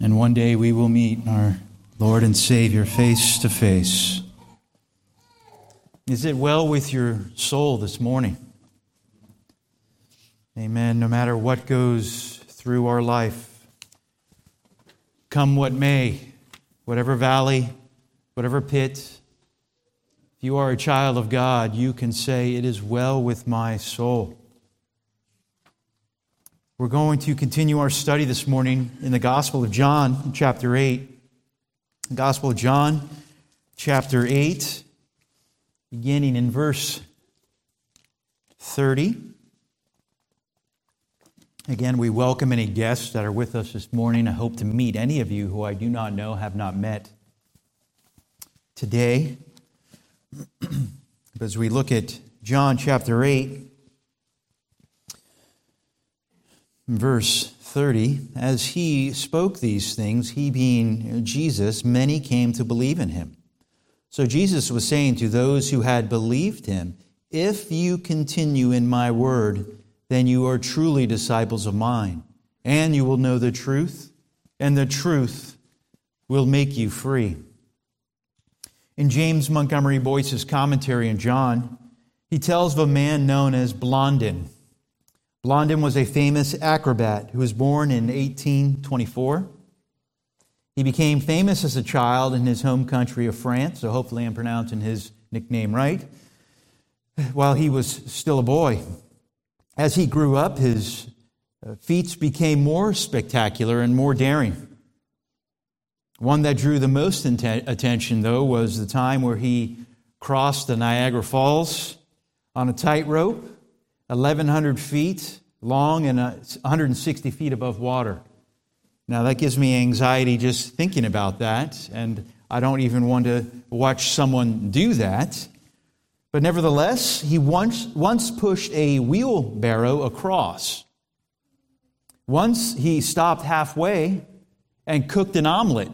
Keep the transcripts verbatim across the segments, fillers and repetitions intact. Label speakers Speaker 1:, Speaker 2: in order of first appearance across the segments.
Speaker 1: And one day we will meet our Lord and Savior face to face. Is it well with your soul this morning? Amen. No matter what goes through our life, come what may, whatever valley, whatever pit, if you are a child of God, you can say, "It is well with my soul." We're going to continue our study this morning in the Gospel of John, chapter eight. The Gospel of John, chapter eight, beginning in verse thirty. Again, we welcome any guests that are with us this morning. I hope to meet any of you who I do not know, have not met today. As we look at John chapter eight, verse thirty, as he spoke these things, he being Jesus, many came to believe in him. So Jesus was saying to those who had believed him, "If you continue in my word, then you are truly disciples of mine, and you will know the truth, and the truth will make you free." In James Montgomery Boyce's commentary on John, he tells of a man known as Blondin. Blondin was a famous acrobat who was born in eighteen twenty-four. He became famous as a child in his home country of France, so hopefully I'm pronouncing his nickname right, while he was still a boy. As he grew up, his feats became more spectacular and more daring. One that drew the most attention, though, was the time where he crossed the Niagara Falls on a tightrope, eleven hundred feet long and one hundred sixty feet above water. Now, that gives me anxiety just thinking about that, and I don't even want to watch someone do that. But nevertheless, he once, once pushed a wheelbarrow across. Once he stopped halfway and cooked an omelet.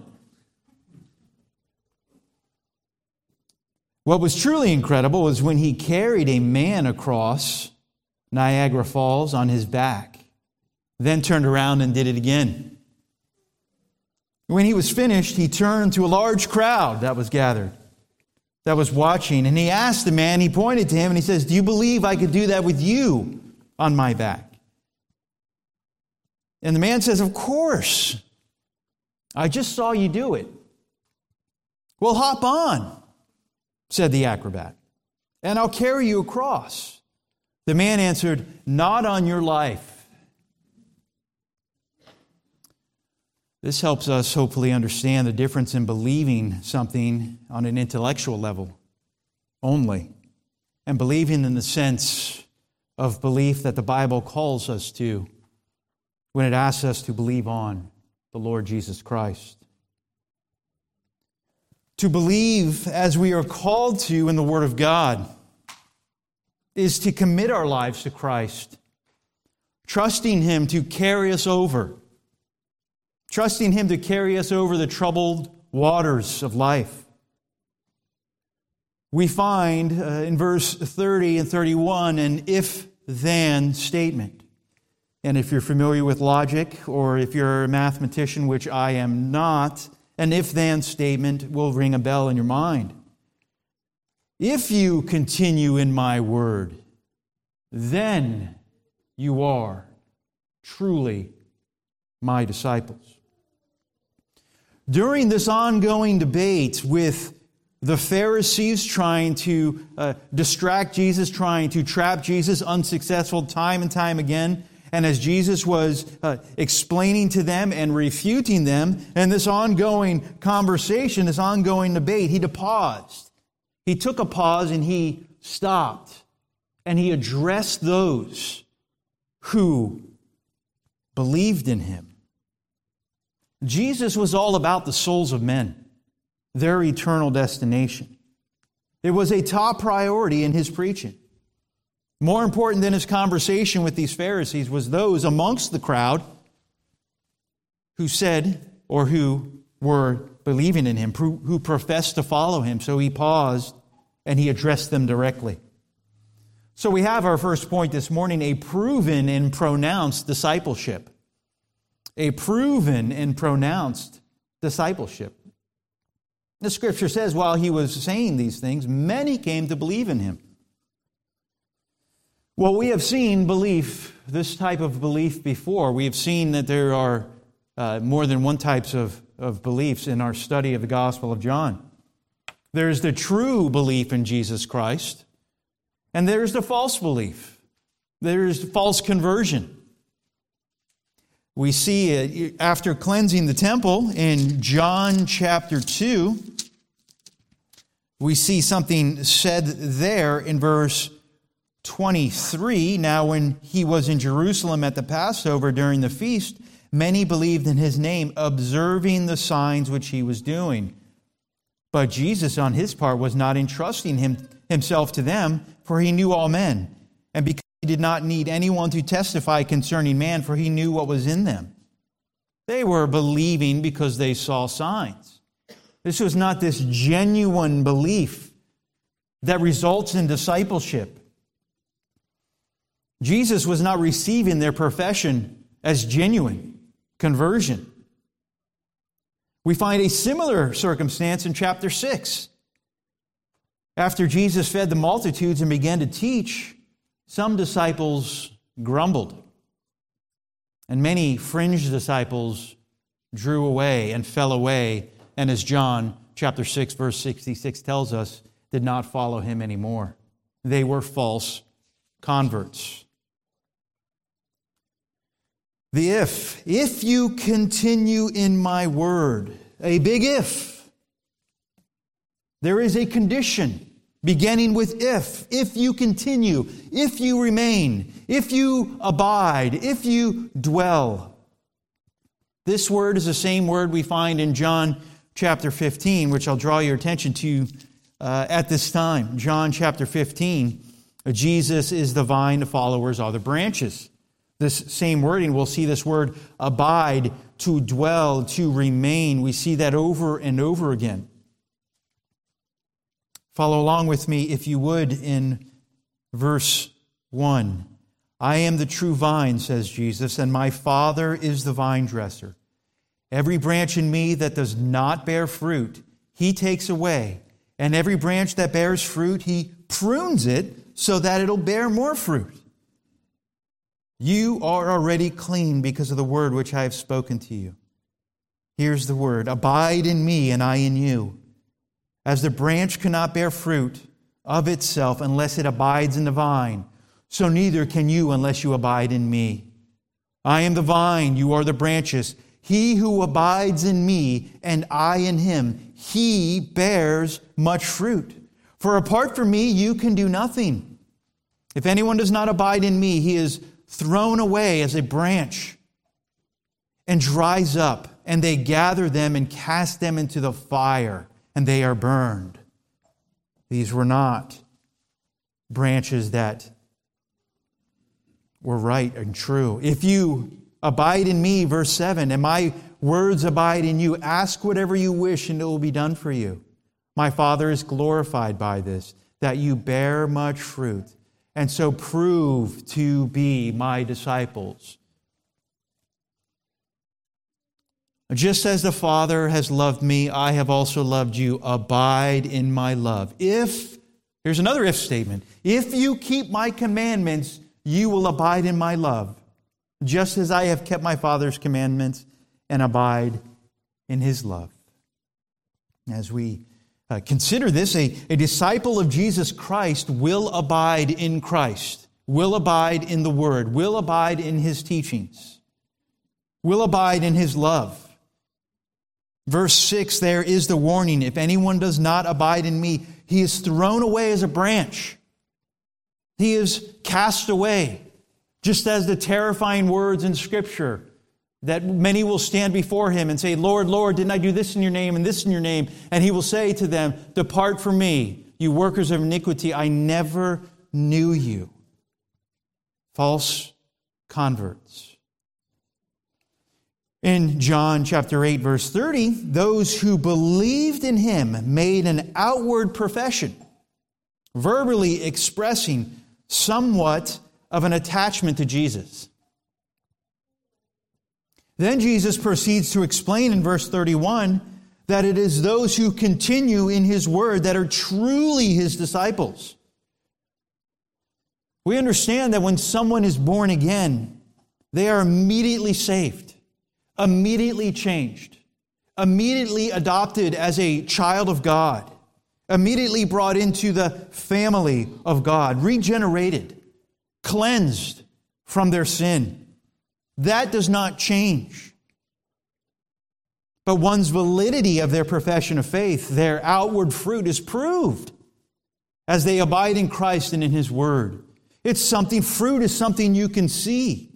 Speaker 1: What was truly incredible was when he carried a man across Niagara Falls on his back, then turned around and did it again. When he was finished, he turned to a large crowd that was gathered, that was watching, and he asked the man, he pointed to him, and he says, "Do you believe I could do that with you on my back?" And the man says, "Of course. I just saw you do it." "Well, hop on," said the acrobat, "and I'll carry you across." The man answered, "Not on your life." This helps us hopefully understand the difference in believing something on an intellectual level only, and believing in the sense of belief that the Bible calls us to when it asks us to believe on the Lord Jesus Christ. To believe as we are called to in the Word of God is to commit our lives to Christ, trusting Him to carry us over, trusting Him to carry us over the troubled waters of life. We find uh, in verse thirty and thirty-one an if-then statement. And if you're familiar with logic, or if you're a mathematician, which I am not, an if-then statement will ring a bell in your mind. If you continue in my word, then you are truly my disciples. During this ongoing debate with the Pharisees trying to uh, distract Jesus, trying to trap Jesus, unsuccessful time and time again, and as Jesus was uh, explaining to them and refuting them, and this ongoing conversation, this ongoing debate, he paused. He took a pause and he stopped, and he addressed those who believed in him. Jesus was all about the souls of men, their eternal destination. It was a top priority in his preaching. More important than his conversation with these Pharisees was those amongst the crowd who said, or who were believing in him, who professed to follow him. So he paused and he addressed them directly. So we have our first point this morning, a proven and pronounced discipleship. a proven and pronounced discipleship. The Scripture says while he was saying these things, many came to believe in him. Well, we have seen belief, this type of belief before. We have seen that there are uh, more than one types of, of beliefs in our study of the Gospel of John. There's the true belief in Jesus Christ, and there's the false belief. There's false conversion. We see it after cleansing the temple in John chapter two. We see something said there in verse twenty-three. Now, when he was in Jerusalem at the Passover during the feast, many believed in his name, observing the signs which he was doing. But Jesus, on his part, was not entrusting him, himself to them, for he knew all men. And because he did not need anyone to testify concerning man, for he knew what was in them. They were believing because they saw signs. This was not this genuine belief that results in discipleship. Jesus was not receiving their profession as genuine conversion. We find a similar circumstance in chapter six. After Jesus fed the multitudes and began to teach, some disciples grumbled, and many fringe disciples drew away and fell away, and as John chapter six, verse sixty-six tells us, did not follow him anymore. They were false converts. The if. If you continue in my word. A big if. There is a condition beginning with if. If you continue. If you remain. If you abide. If you dwell. This word is the same word we find in John chapter fifteen, which I'll draw your attention to uh, at this time. John chapter fifteen. Jesus is the vine, the followers are the branches. This same wording, we'll see this word abide, to dwell, to remain. We see that over and over again. Follow along with me, if you would, in verse one. I am the true vine, says Jesus, and my Father is the vine dresser. Every branch in me that does not bear fruit, he takes away. And every branch that bears fruit, he prunes it so that it'll bear more fruit. You are already clean because of the word which I have spoken to you. Here's the word. Abide in me and I in you. As the branch cannot bear fruit of itself unless it abides in the vine, so neither can you unless you abide in me. I am the vine, you are the branches. He who abides in me and I in him, he bears much fruit. For apart from me, you can do nothing. If anyone does not abide in me, he is thrown away as a branch and dries up, and they gather them and cast them into the fire, and they are burned. These were not branches that were right and true. If you abide in me, verse seven, and my words abide in you, ask whatever you wish, and it will be done for you. My Father is glorified by this, that you bear much fruit, and so prove to be my disciples. Just as the Father has loved me, I have also loved you. Abide in my love. If, here's another if statement. If you keep my commandments, you will abide in my love, just as I have kept my Father's commandments and abide in his love. As we Uh, consider this, a, a disciple of Jesus Christ will abide in Christ, will abide in the Word, will abide in his teachings, will abide in his love. Verse six, there is the warning. If anyone does not abide in me, he is thrown away as a branch. He is cast away, just as the terrifying words in Scripture that many will stand before him and say, Lord, Lord, didn't I do this in your name and this in your name? And he will say to them, depart from me, you workers of iniquity, I never knew you. False converts. In John chapter eight, verse thirty, those who believed in him made an outward profession, verbally expressing somewhat of an attachment to Jesus. Then Jesus proceeds to explain in verse thirty-one that it is those who continue in His word that are truly His disciples. We understand that when someone is born again, they are immediately saved, immediately changed, immediately adopted as a child of God, immediately brought into the family of God, regenerated, cleansed from their sin. That does not change. But one's validity of their profession of faith, their outward fruit, is proved as they abide in Christ and in His word. It's something, fruit is something you can see.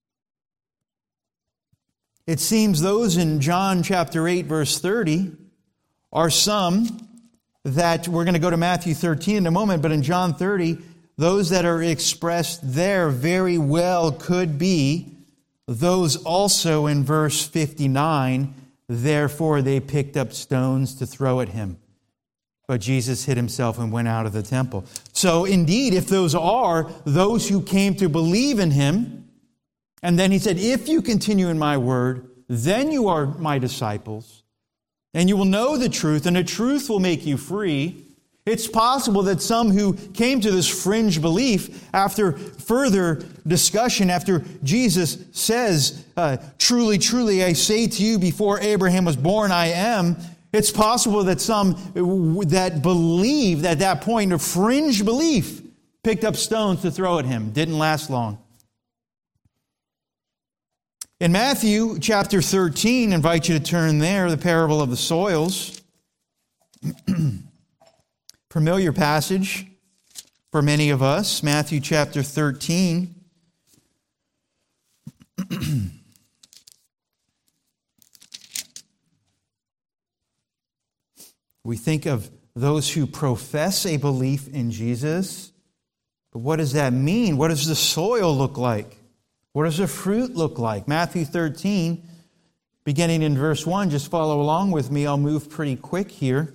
Speaker 1: It seems those in John chapter eight, verse thirty, are some that, we're going to go to Matthew thirteen in a moment, but in John thirty, those that are expressed there very well could be those also in verse fifty-nine, therefore they picked up stones to throw at Him. But Jesus hid Himself and went out of the temple. So indeed, if those are those who came to believe in Him, and then He said, if you continue in my word, then you are my disciples, and you will know the truth, and the truth will make you free. It's possible that some who came to this fringe belief after further discussion, after Jesus says, uh, truly, truly, I say to you, before Abraham was born, I am. It's possible that some that believed at that point, a fringe belief, picked up stones to throw at Him. Didn't last long. In Matthew chapter thirteen, I invite you to turn there, the parable of the soils. Familiar passage for many of us, Matthew chapter thirteen. We think of those who profess a belief in Jesus, but what does that mean? What does the soil look like? What does the fruit look like? Matthew thirteen, beginning in verse one, just follow along with me. I'll move pretty quick here.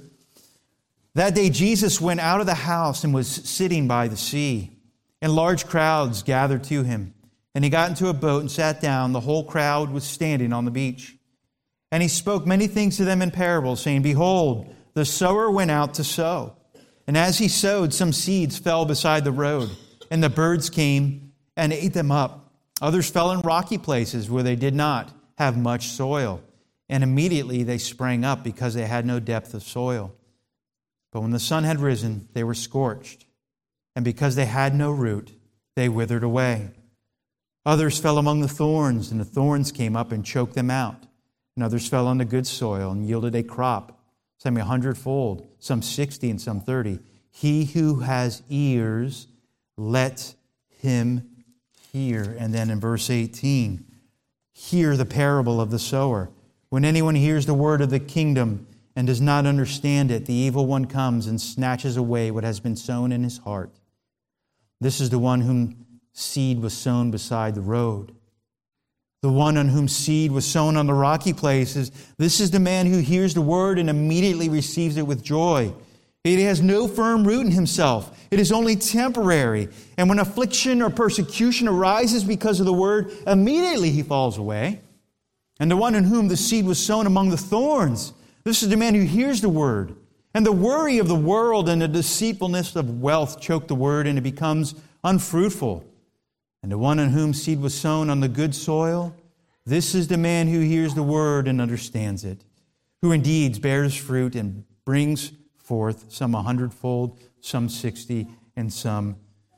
Speaker 1: That day Jesus went out of the house and was sitting by the sea, and large crowds gathered to Him. And He got into a boat and sat down. The whole crowd was standing on the beach. And He spoke many things to them in parables, saying, behold, the sower went out to sow. And as he sowed, some seeds fell beside the road, and the birds came and ate them up. Others fell in rocky places where they did not have much soil, and immediately they sprang up because they had no depth of soil. But when the sun had risen, they were scorched, and because they had no root, they withered away. Others fell among the thorns, and the thorns came up and choked them out. And others fell on the good soil and yielded a crop, some a hundredfold, some sixty, and some thirty. He who has ears, let him hear. And then in verse eighteen, hear the parable of the sower. When anyone hears the word of the kingdom and does not understand it, the evil one comes and snatches away what has been sown in his heart. This is the one whom seed was sown beside the road. The one on whom seed was sown on the rocky places, this is the man who hears the word and immediately receives it with joy. It has no firm root in himself. It is only temporary. And when affliction or persecution arises because of the word, immediately he falls away. And the one in whom the seed was sown among the thorns, this is the man who hears the word. And the worry of the world and the deceitfulness of wealth choke the word, and it becomes unfruitful. And the one on whom seed was sown on the good soil, this is the man who hears the word and understands it, who indeed bears fruit and brings forth some a hundredfold, some sixty, and some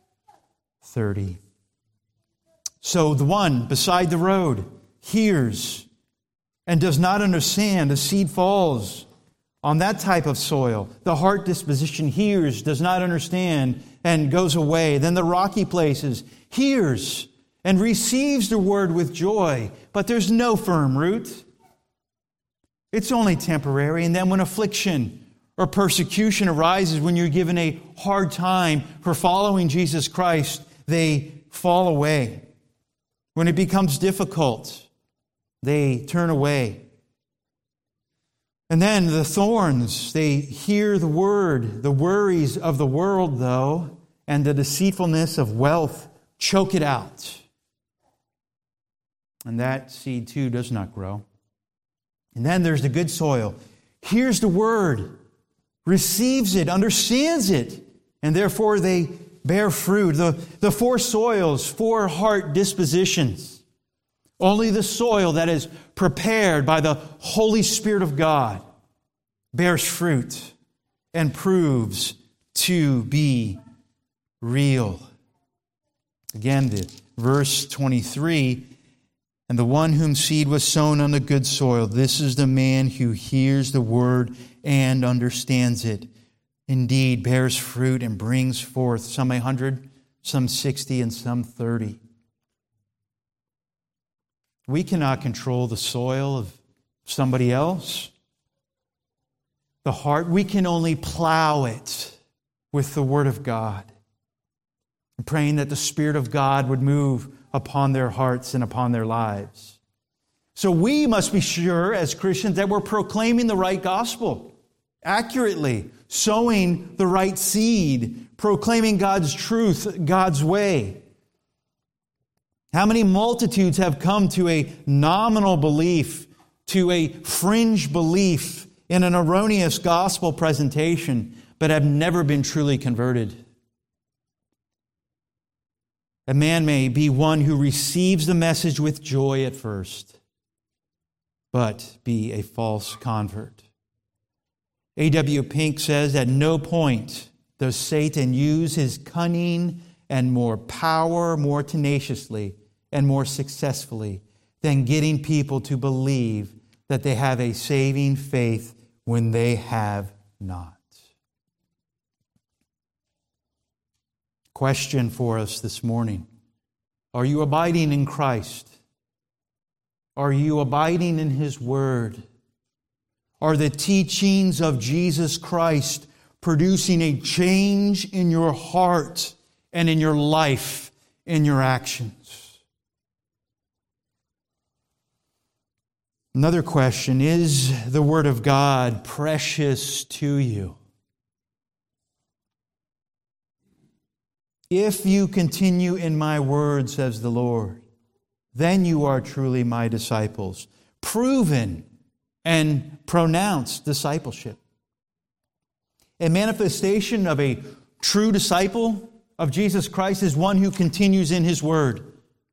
Speaker 1: thirty. So the one beside the road hears and does not understand. The seed falls on that type of soil. The heart disposition hears, does not understand, and goes away. Then the rocky places hears and receives the word with joy, but there's no firm root. It's only temporary. And then when affliction or persecution arises, when you're given a hard time for following Jesus Christ, they fall away. When it becomes difficult, they turn away. And then the thorns, they hear the word. The worries of the world, though, and the deceitfulness of wealth choke it out. And that seed too does not grow. And then there's the good soil. Hears the word, receives it, understands it, and therefore they bear fruit. The, the four soils, four heart dispositions. Only the soil that is prepared by the Holy Spirit of God bears fruit and proves to be real. Again, the verse twenty-three, and the one whom seed was sown on the good soil, this is the man who hears the word and understands it. Indeed, bears fruit and brings forth some a hundred, some sixty, and some thirty. We cannot control the soil of somebody else. The heart, we can only plow it with the Word of God. I'm praying that the Spirit of God would move upon their hearts and upon their lives. So we must be sure as Christians that we're proclaiming the right gospel accurately, sowing the right seed, proclaiming God's truth, God's way. How many multitudes have come to a nominal belief, to a fringe belief in an erroneous gospel presentation, but have never been truly converted? A man may be one who receives the message with joy at first, but be a false convert. A W Pink says, at no point does Satan use his cunning and more power more tenaciously and more successfully than getting people to believe that they have a saving faith when they have not. Question for us this morning. Are you abiding in Christ? Are you abiding in His Word? Are the teachings of Jesus Christ producing a change in your heart and in your life, in your actions? Another question, is the Word of God precious to you? If you continue in my word, says the Lord, then you are truly my disciples, proven and pronounced discipleship. A manifestation of a true disciple of Jesus Christ is one who continues in His word.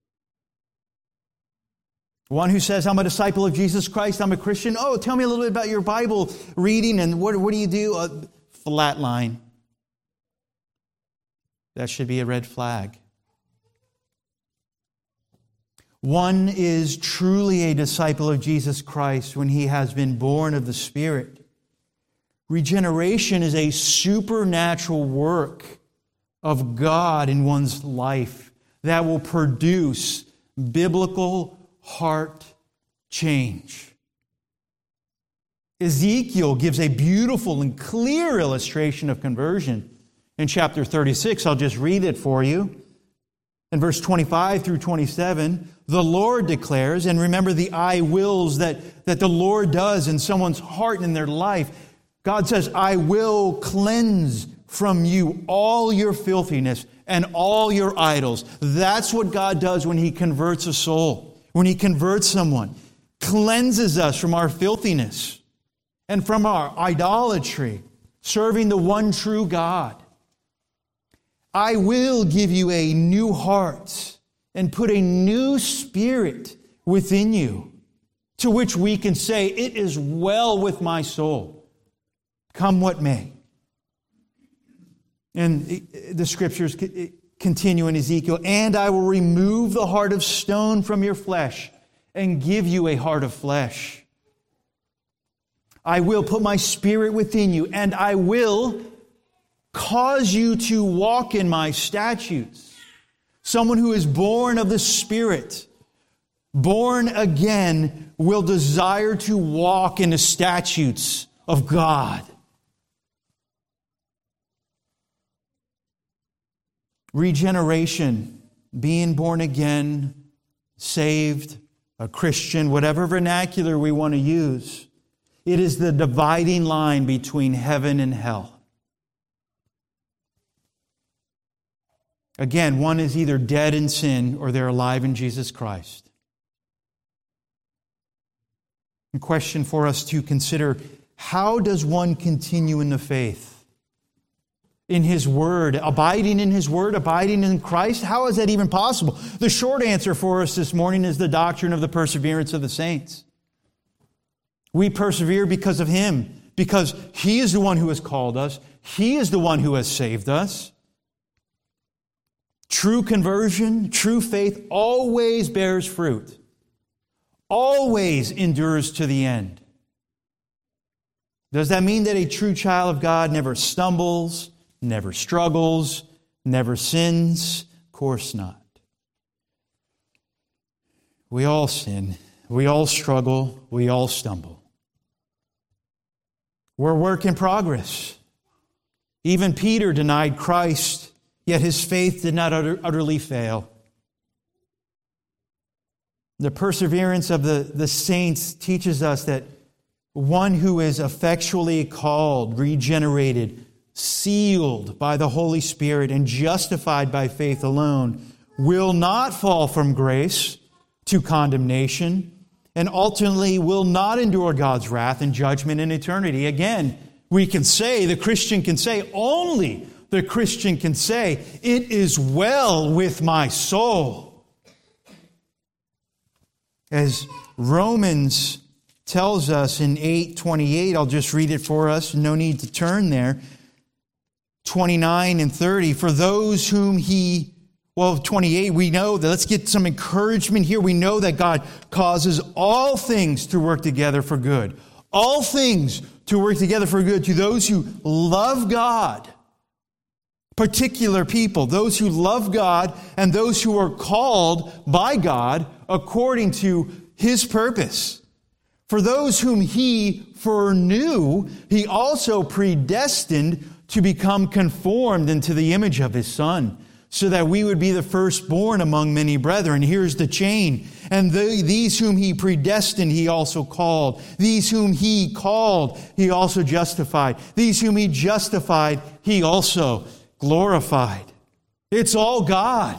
Speaker 1: One who says, I'm a disciple of Jesus Christ, I'm a Christian. Oh, tell me a little bit about your Bible reading and what, what do you do? Uh, flat line. That should be a red flag. One is truly a disciple of Jesus Christ when he has been born of the Spirit. Regeneration is a supernatural work of God in one's life that will produce biblical heart change. Ezekiel gives a beautiful and clear illustration of conversion. In chapter thirty-six, I'll just read it for you. In verse twenty-five through twenty-seven, the Lord declares, and remember the I wills that, that the Lord does in someone's heart and in their life. God says, I will cleanse from you all your filthiness and all your idols. That's what God does when He converts a soul. When He converts someone, cleanses us from our filthiness and from our idolatry, serving the one true God. I will give you a new heart and put a new spirit within you, to which we can say, it is well with my soul, come what may. And the scriptures continue in Ezekiel, and I will remove the heart of stone from your flesh and give you a heart of flesh. I will put my spirit within you, and I will cause you to walk in my statutes. Someone who is born of the Spirit, born again, will desire to walk in the statutes of God. Regeneration, being born again, saved, a Christian, whatever vernacular we want to use, it is the dividing line between heaven and hell. Again, one is either dead in sin or they're alive in Jesus Christ. A question for us to consider: how does one continue in the faith? In His Word, abiding in His Word, abiding in Christ? How is that even possible? The short answer for us this morning is the doctrine of the perseverance of the saints. We persevere because of Him, because He is the one who has called us. He is the one who has saved us. True conversion, true faith always bears fruit, always endures to the end. Does that mean that a true child of God never stumbles, never struggles, never sins? Of course not. We all sin. We all struggle. We all stumble. We're a work in progress. Even Peter denied Christ, yet his faith did not utter, utterly fail. The perseverance of the, the saints teaches us that one who is effectually called, regenerated, sealed by the Holy Spirit, and justified by faith alone will not fall from grace to condemnation, and ultimately will not endure God's wrath and judgment in eternity. Again, we can say, the Christian can say, only the Christian can say, "It is well with my soul." As Romans tells us in eight twenty-eight, I'll just read it for us, no need to turn there. twenty-nine and thirty, for those whom He, well, twenty-eight, we know that, let's get some encouragement here. We know that God causes all things to work together for good. All things to work together for good to those who love God. Particular people, those who love God and those who are called by God according to His purpose. For those whom He foreknew, He also predestined to become conformed into the image of His Son, so that we would be the firstborn among many brethren. Here's the chain. And the, these whom He predestined, He also called. These whom He called, He also justified. These whom He justified, He also glorified. It's all God.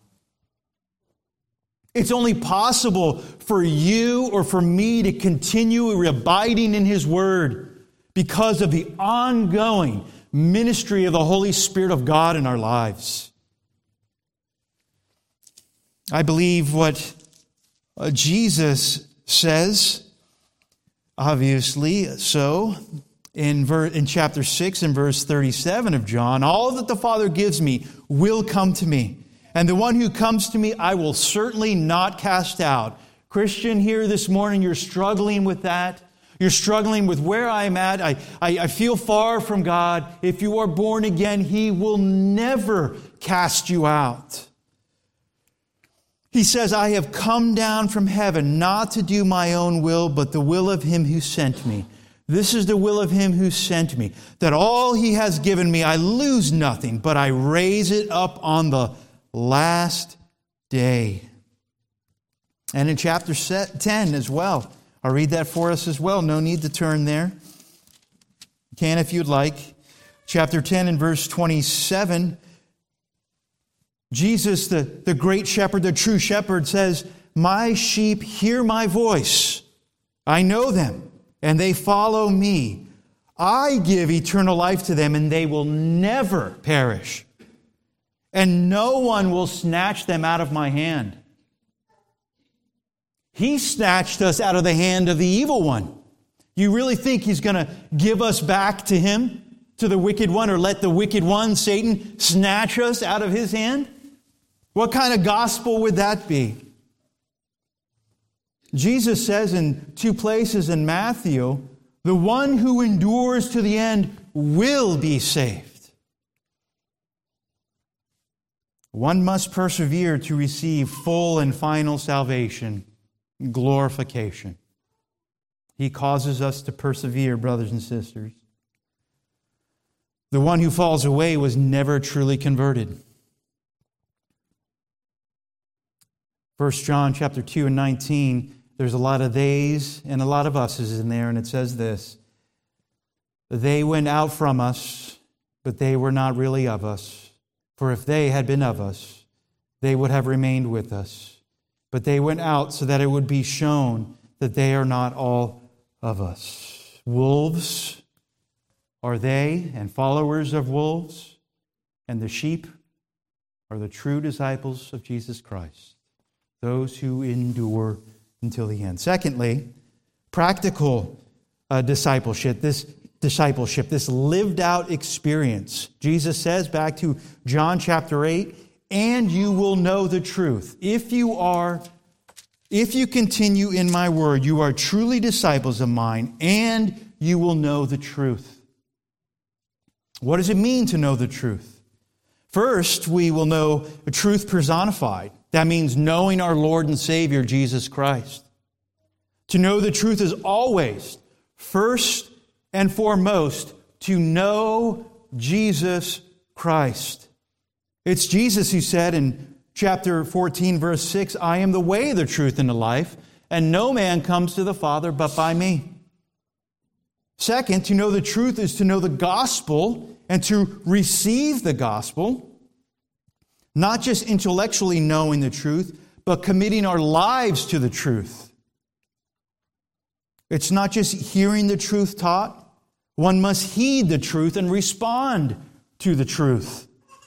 Speaker 1: It's only possible for you or for me to continue abiding in His Word because of the ongoing ministry of the Holy Spirit of God in our lives. I believe what Jesus says, obviously so, in, ver- in chapter six and verse thirty-seven of John, all that the Father gives me will come to me. And the one who comes to me, I will certainly not cast out. Christian, here this morning, you're struggling with that. You're struggling with where I'm at. I, I, I feel far from God. If you are born again, He will never cast you out. He says, I have come down from heaven not to do my own will, but the will of Him who sent me. This is the will of Him who sent me, that all He has given me, I lose nothing, but I raise it up on the last day. And in chapter ten as well, I'll read that for us as well. No need to turn there. You can if you'd like. Chapter ten and verse twenty-seven, Jesus, the, the great shepherd, the true shepherd, says, my sheep hear my voice. I know them, and they follow me. I give eternal life to them, and they will never perish. And no one will snatch them out of my hand. He snatched us out of the hand of the evil one. You really think He's going to give us back to him, to the wicked one, or let the wicked one, Satan, snatch us out of his hand? What kind of gospel would that be? Jesus says in two places in Matthew, the one who endures to the end will be saved. One must persevere to receive full and final salvation, glorification. He causes us to persevere, brothers and sisters. The one who falls away was never truly converted. First John chapter two and nineteen, there's a lot of theys and a lot of us's in there, and it says this: they went out from us, but they were not really of us. For if they had been of us, they would have remained with us. But they went out so that it would be shown that they are not all of us. Wolves are they, and followers of wolves, and the sheep are the true disciples of Jesus Christ, those who endure until the end. Secondly, practical uh, discipleship, this discipleship, this lived out experience. Jesus says back to John chapter eight, and you will know the truth. If you are, if you continue in my word, you are truly disciples of mine, and you will know the truth. What does it mean to know the truth? First, we will know the truth personified. That means knowing our Lord and Savior, Jesus Christ. To know the truth is always, first and foremost, to know Jesus Christ. It's Jesus who said in chapter fourteen, verse six, I am the way, the truth, and the life, and no man comes to the Father but by me. Second, to know the truth is to know the gospel and to receive the gospel. Not just intellectually knowing the truth, but committing our lives to the truth. It's not just hearing the truth taught. One must heed the truth and respond to the truth.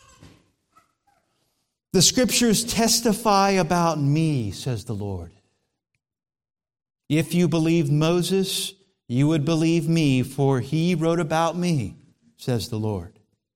Speaker 1: The Scriptures testify about me, says the Lord. If you believed Moses, you would believe me, for he wrote about me, says the Lord.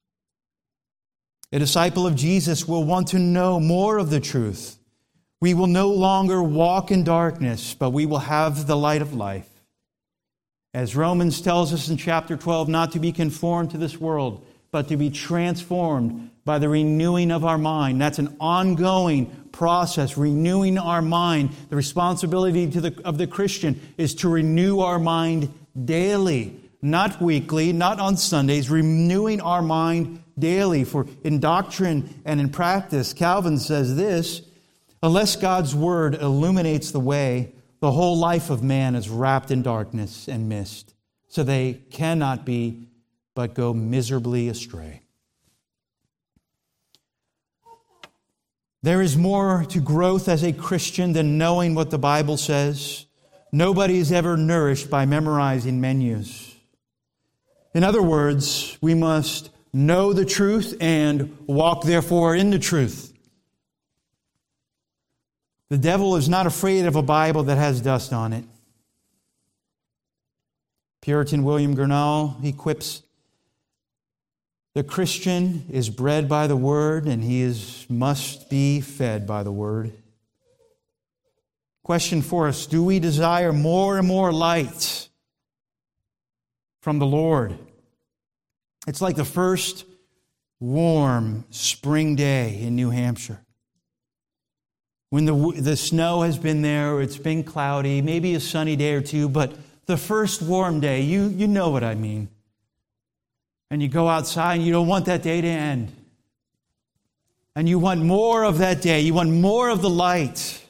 Speaker 1: A disciple of Jesus will want to know more of the truth. We will no longer walk in darkness, but we will have the light of life. As Romans tells us in chapter twelve, not to be conformed to this world, but to be transformed by the renewing of our mind. That's an ongoing process, renewing our mind. The responsibility to the, of the Christian is to renew our mind daily, not weekly, not on Sundays, renewing our mind daily. For in doctrine and in practice, Calvin says this, unless God's word illuminates the way, the whole life of man is wrapped in darkness and mist, so they cannot be but go miserably astray. There is more to growth as a Christian than knowing what the Bible says. Nobody is ever nourished by memorizing menus. In other words, we must know the truth and walk therefore in the truth. The devil is not afraid of a Bible that has dust on it. Puritan William Gurnall, he quips, the Christian is bred by the Word, and he is must be fed by the Word. Question for us, do we desire more and more light from the Lord? It's like the first warm spring day in New Hampshire. When the, the snow has been there, it's been cloudy, maybe a sunny day or two, but the first warm day, you, you know what I mean. And you go outside and you don't want that day to end. And you want more of that day. You want more of the light.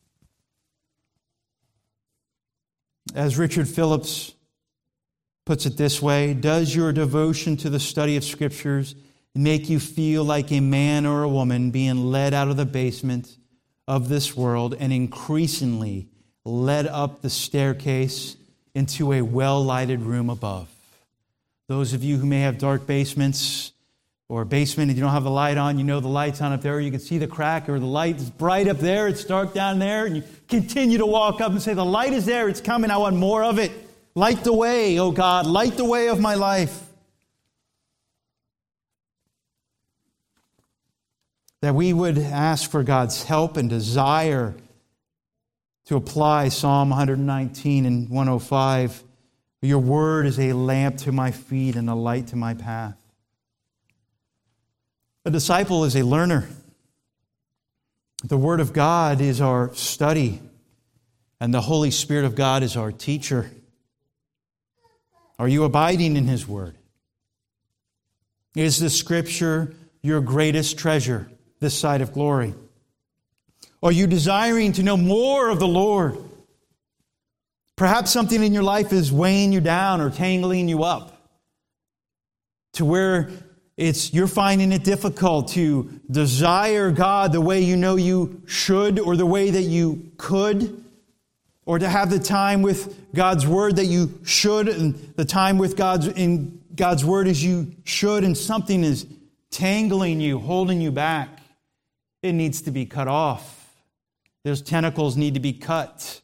Speaker 1: As Richard Phillips puts it this way, does your devotion to the study of Scriptures make you feel like a man or a woman being led out of the basement of this world and increasingly led up the staircase into a well-lighted room above? Those of you who may have dark basements or a basement and you don't have the light on, you know the light's on up there, you can see the crack, or the light is bright up there, it's dark down there, and you continue to walk up and say, the light is there, it's coming, I want more of it. Light the way, oh God, light the way of my life. That we would ask for God's help and desire to apply Psalm one nineteen and one oh five. Your word is a lamp to my feet and a light to my path. A disciple is a learner. The Word of God is our study, and the Holy Spirit of God is our teacher. Are you abiding in His Word? Is the Scripture your greatest treasure this side of glory? Are you desiring to know more of the Lord? Perhaps something in your life is weighing you down or tangling you up to where it's you're finding it difficult to desire God the way you know you should or the way that you could. or to have the time with God's Word that you should, and the time with God's in God's Word as you should, and something is tangling you, holding you back, it needs to be cut off. Those tentacles need to be cut.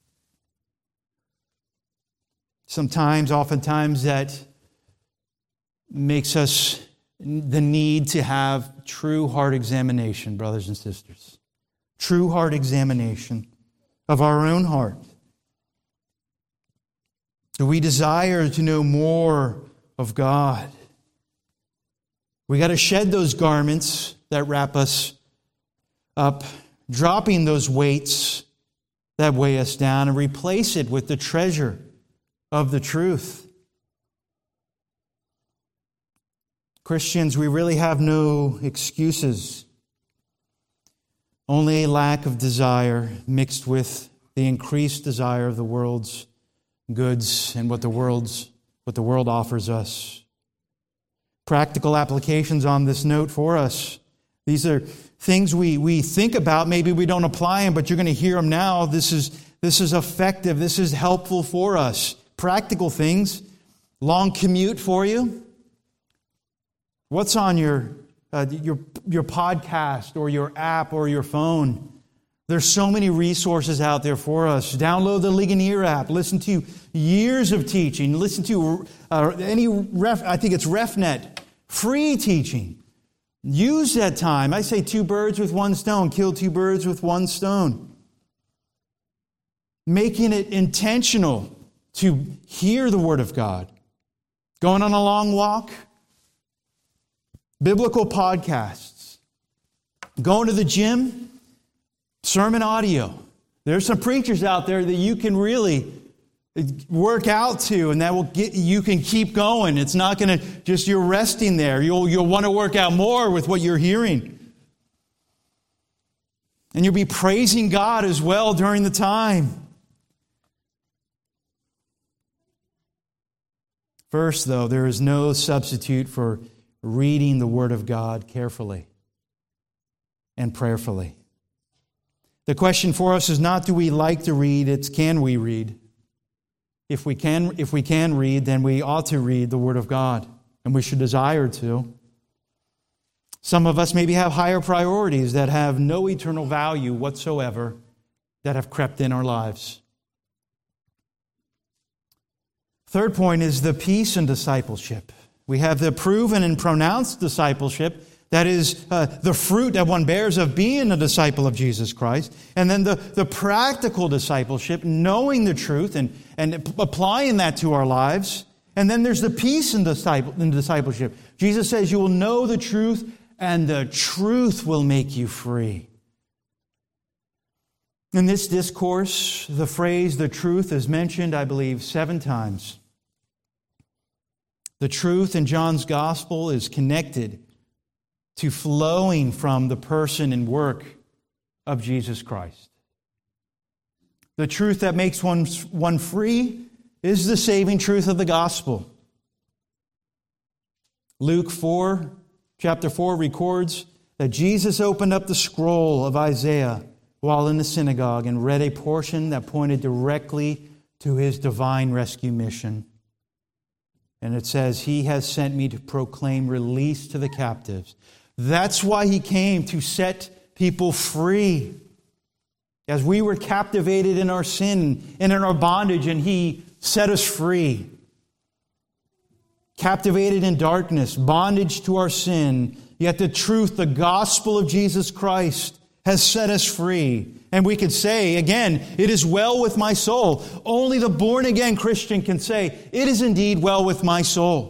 Speaker 1: Sometimes, oftentimes, that makes us the need to have true heart examination, brothers and sisters. True heart examination of our own heart. Do we desire to know more of God? We got to shed those garments that wrap us up, dropping those weights that weigh us down, and replace it with the treasure of the truth. Christians, we really have no excuses. Only a lack of desire mixed with the increased desire of the world's goods and what the world's what the world offers us. Practical applications on this note for us. These are things we, we think about. Maybe we don't apply them, but you're going to hear them now. This is, this is effective. This is helpful for us. Practical things. Long commute for you. What's on your, uh, your, your podcast or your app or your phone? There's so many resources out there for us. Download the Ligonier app. Listen to years of teaching. Listen to uh, any, ref, I think it's RefNet, free teaching. Use that time. I say two birds with one stone. Kill two birds with one stone. Making it intentional to hear the Word of God. Going on a long walk. Biblical podcasts. Going to the gym. Sermon audio. There's some preachers out there that you can really work out to, and that will get you can keep going. It's not going to just you're resting there. You'll you'll want to work out more with what you're hearing. And you'll be praising God as well during the time. First, though, there is no substitute for reading the Word of God carefully and prayerfully. The question for us is not do we like to read, it's can we read? If we can, if we can read, then we ought to read the Word of God, and we should desire to. Some of us maybe have higher priorities that have no eternal value whatsoever that have crept in our lives. Third point is the peace in discipleship. We have the proven and pronounced discipleship. That is uh, the fruit that one bears of being a disciple of Jesus Christ. And then the, the practical discipleship, knowing the truth and, and applying that to our lives. And then there's the peace in, disciple, in discipleship. Jesus says you will know the truth and the truth will make you free. In this discourse, the phrase the truth is mentioned, I believe, seven times. The truth in John's gospel is connected to flowing from the person and work of Jesus Christ. The truth that makes one, one free is the saving truth of the gospel. Luke four, chapter four records that Jesus opened up the scroll of Isaiah while in the synagogue and read a portion that pointed directly to His divine rescue mission. And it says, He has sent me to proclaim release to the captives. That's why He came, to set people free. As we were captivated in our sin and in our bondage, and He set us free. Captivated in darkness, bondage to our sin, yet the truth, the gospel of Jesus Christ has set us free. And we could say, again, it is well with my soul. Only the born-again Christian can say, it is indeed well with my soul.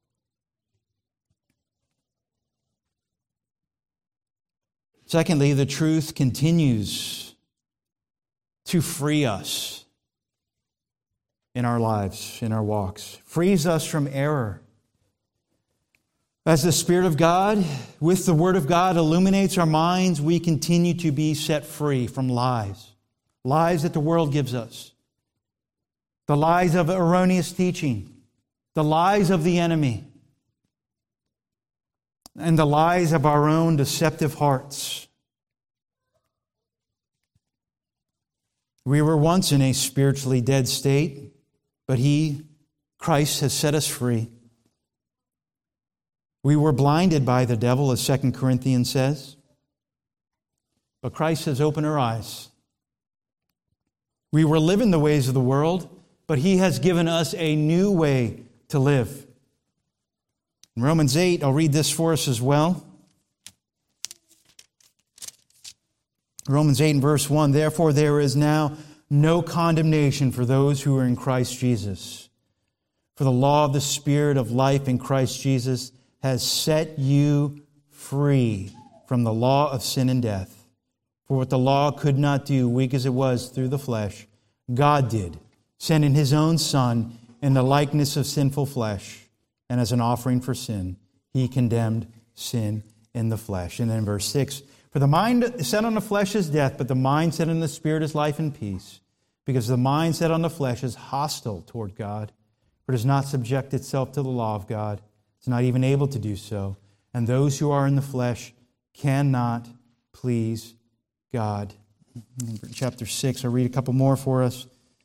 Speaker 1: Secondly, the truth continues to free us in our lives, in our walks. Frees us from error. As the Spirit of God, with the Word of God, illuminates our minds, we continue to be set free from lies. Lies that the world gives us. The lies of erroneous teaching. The lies of the enemy. And the lies of our own deceptive hearts. We were once in a spiritually dead state, but He, Christ, has set us free. We were blinded by the devil, as Second Corinthians says, but Christ has opened our eyes. We were living the ways of the world, but He has given us a new way to live. In Romans eight, I'll read this for us as well. Romans eight and verse one, therefore there is now no condemnation for those who are in Christ Jesus. For the law of the Spirit of life in Christ Jesus has set you free from the law of sin and death. For what the law could not do, weak as it was through the flesh, God did, sending His own Son in the likeness of sinful flesh, and as an offering for sin, He condemned sin in the flesh. And then verse six, for the mind set on the flesh is death, but the mind set on the Spirit is life and peace. Because the mind set on the flesh is hostile toward God, for it does not subject itself to the law of God. It's not even able to do so. And those who are in the flesh cannot please God. In chapter six, I'll read a couple more for us.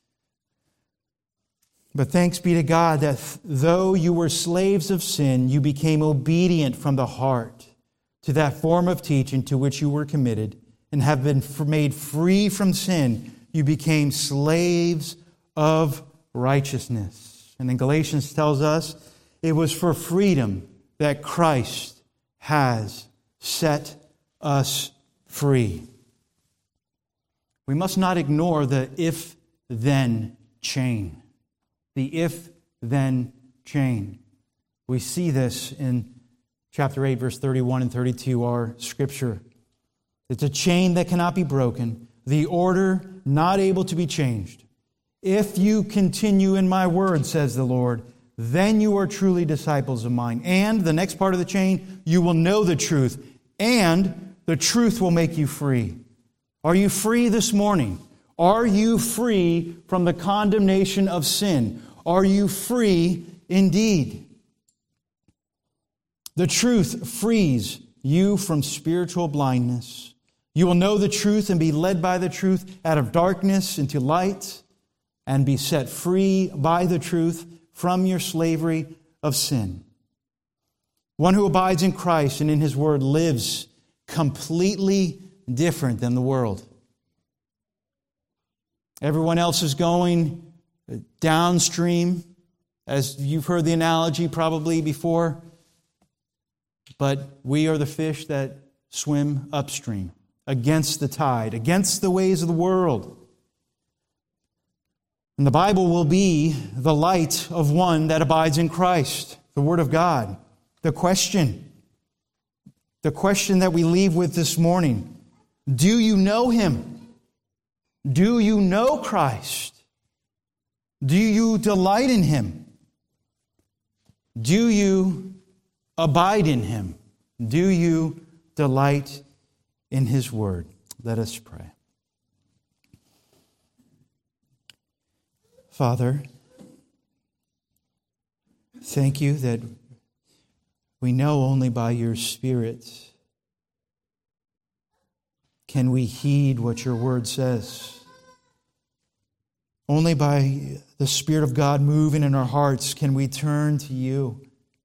Speaker 1: But thanks be to God that though you were slaves of sin, you became obedient from the heart to that form of teaching to which you were committed, and have been made free from sin. You became slaves of righteousness. And then Galatians tells us it was for freedom that Christ has set us free. We must not ignore the if-then chain. The if-then chain. We see this in chapter eight, verse thirty-one and thirty-two, our scripture. It's a chain that cannot be broken, the order not able to be changed. If you continue in my word, says the Lord, then you are truly disciples of mine. And the next part of the chain, you will know the truth, and the truth will make you free. Are you free this morning? Are you free from the condemnation of sin? Are you free indeed? The truth frees you from spiritual blindness. You will know the truth and be led by the truth out of darkness into light, and be set free by the truth from your slavery of sin. One who abides in Christ and in His Word lives completely different than the world. Everyone else is going downstream, as you've heard the analogy probably before. But we are the fish that swim upstream, against the tide, against the ways of the world. And the Bible will be the light of one that abides in Christ, the Word of God. The question, the question that we leave with this morning, do you know Him? Do you know Christ? Do you delight in Him? Do you abide in Him? Do you delight in His Word? Let us pray. Father, thank You that we know only by Your Spirit can we heed what Your Word says. Only by the Spirit of God moving in our hearts can we turn to You.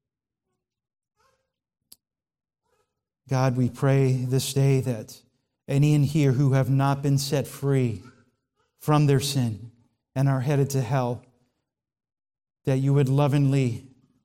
Speaker 1: God, we pray this day that any in here who have not been set free from their sin and are headed to hell, that You would lovingly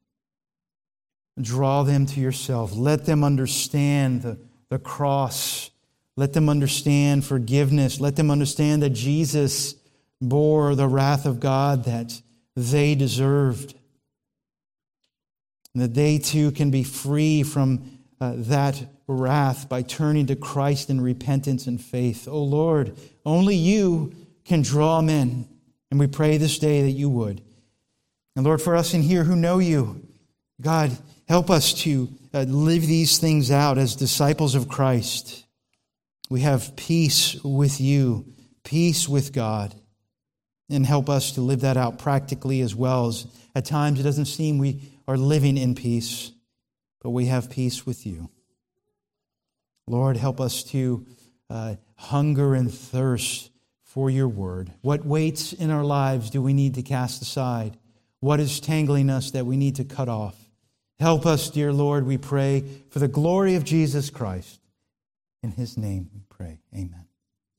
Speaker 1: draw them to Yourself. Let them understand the, the cross. Let them understand forgiveness. Let them understand that Jesus bore the wrath of God that they deserved. And that they too can be free from uh, that wrath by turning to Christ in repentance and faith. Oh Lord, only You can draw men. And we pray this day that You would. And Lord, for us in here who know You, God, help us to uh, live these things out as disciples of Christ. We have peace with You, peace with God. And help us to live that out practically as well. As at times it doesn't seem we are living in peace, but we have peace with You. Lord, help us to uh, hunger and thirst for your word. What weights in our lives do we need to cast aside? What is tangling us that we need to cut off? Help us, dear Lord, we pray, for the glory of Jesus Christ. In his name we pray. Amen.